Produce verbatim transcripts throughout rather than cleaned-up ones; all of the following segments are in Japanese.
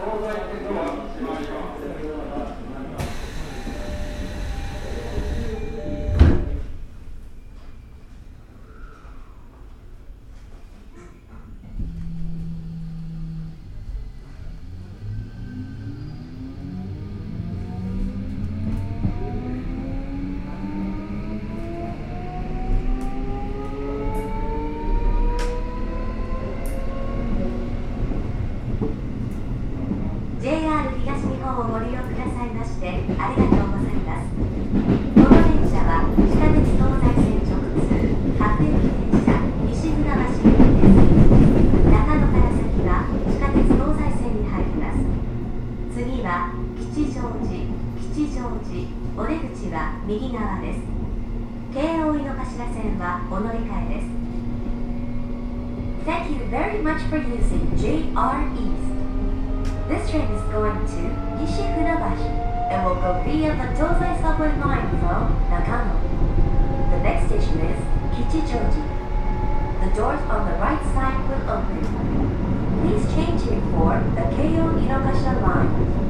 ジェイアール 東日本をご利用くださいましてありがとうございます。この電車は地下鉄東西線直通各駅電車西船橋行きです。中野から先は地下鉄東西線に入ります。次は吉祥寺、吉祥寺、お出口は右側です。京王井の頭線はお乗り換えです。Thank you very much for using ジェイアール East.This train is going to Nishi-Funabashi and will go via the Tozai subway line from Nakano. The next station is Kichijoji. The doors on the right side will open. Please change here for the Keio Inokashira line.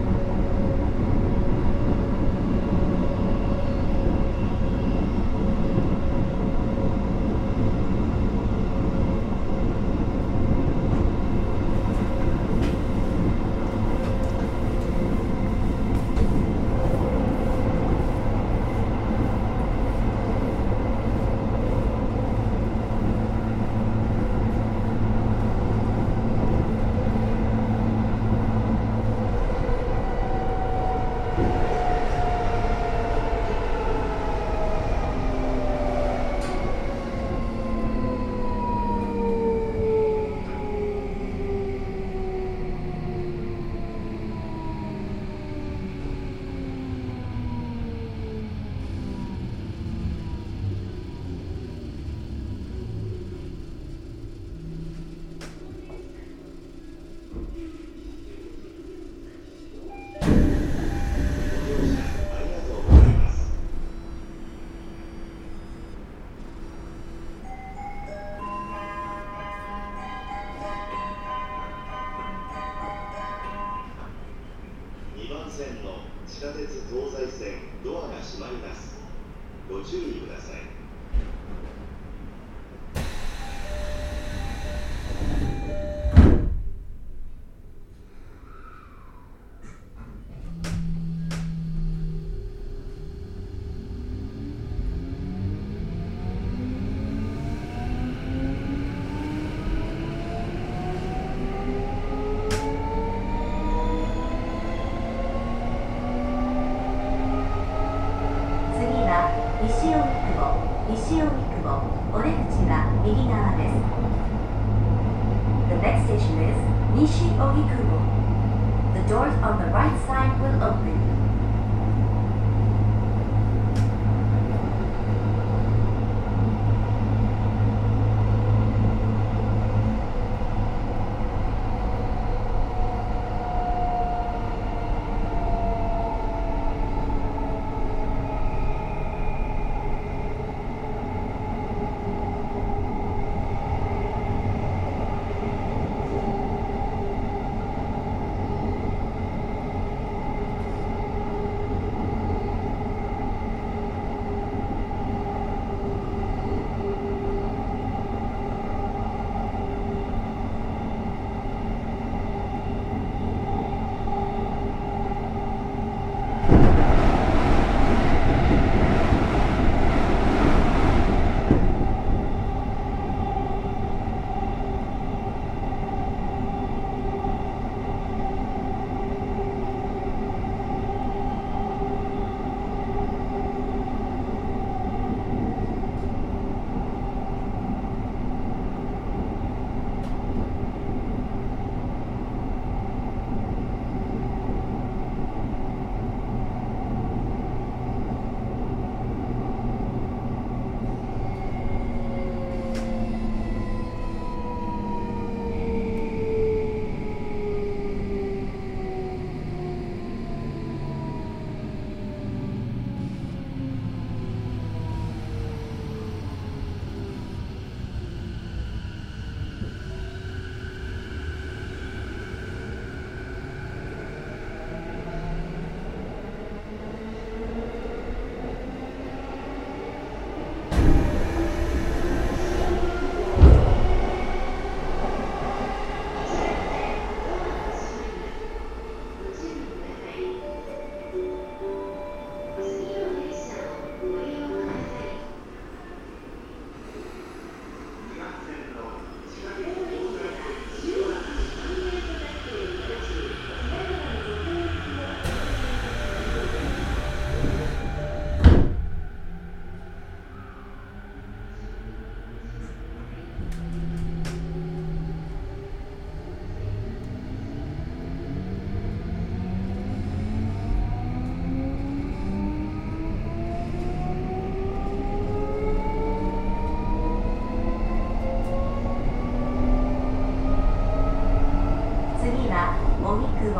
地下鉄東西線ドアが閉まります。ご注意ください。 西荻窪、西荻窪、お出口は右側です。The next station is Nishi Ogikubo. The doors on the right side will open. 「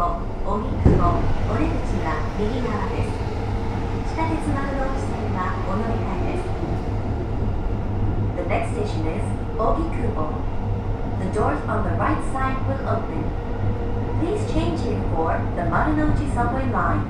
保、荻窪、折口は右側です。地下鉄丸の内線はお乗り換えです。The next station is Ogikubo. The doors on the right side will open. Please change here for the Marunouchi subway line.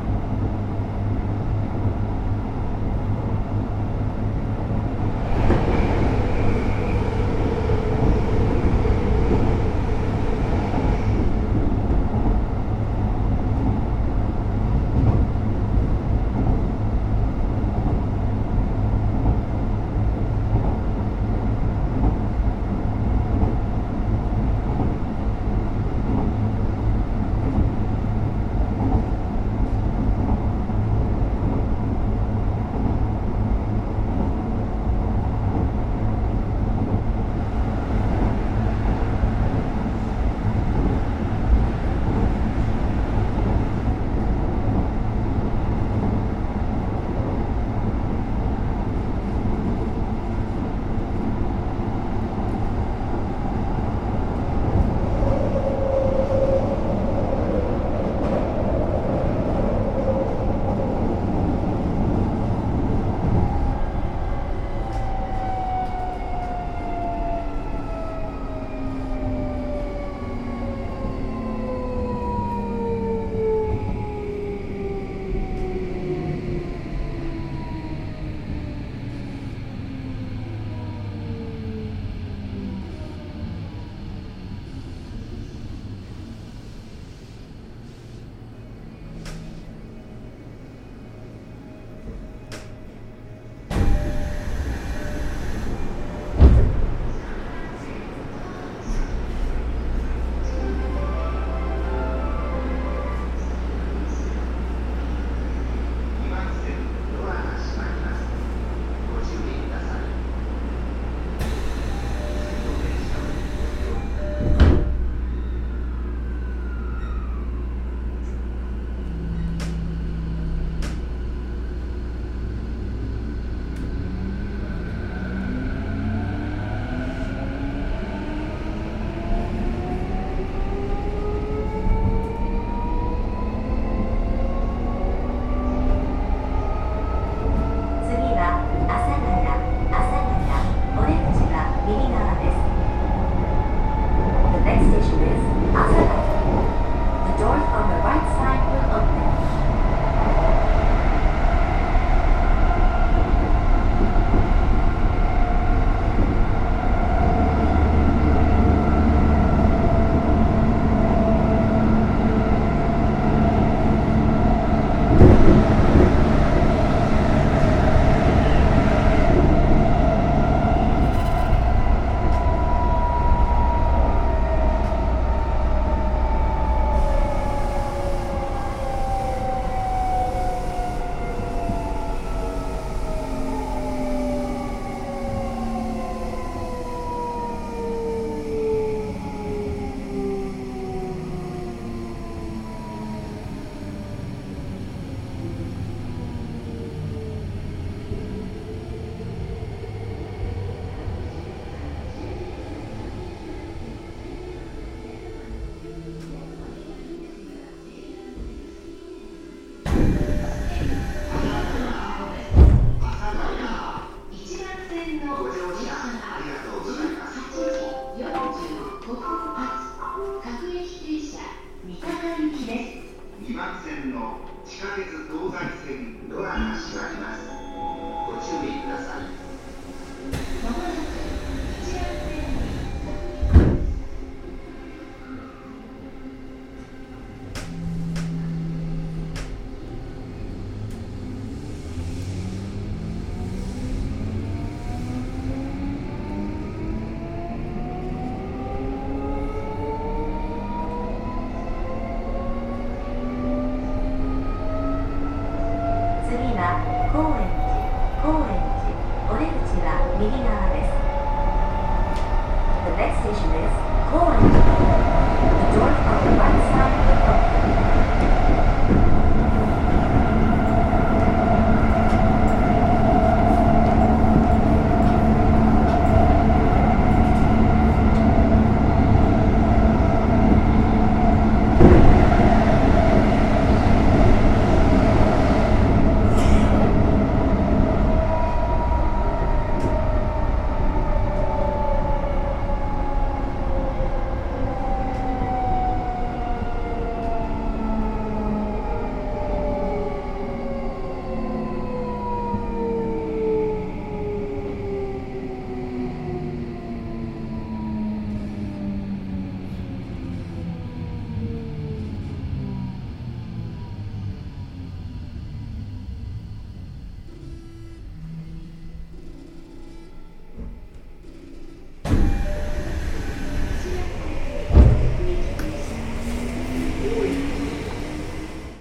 右側です。The next station is高円寺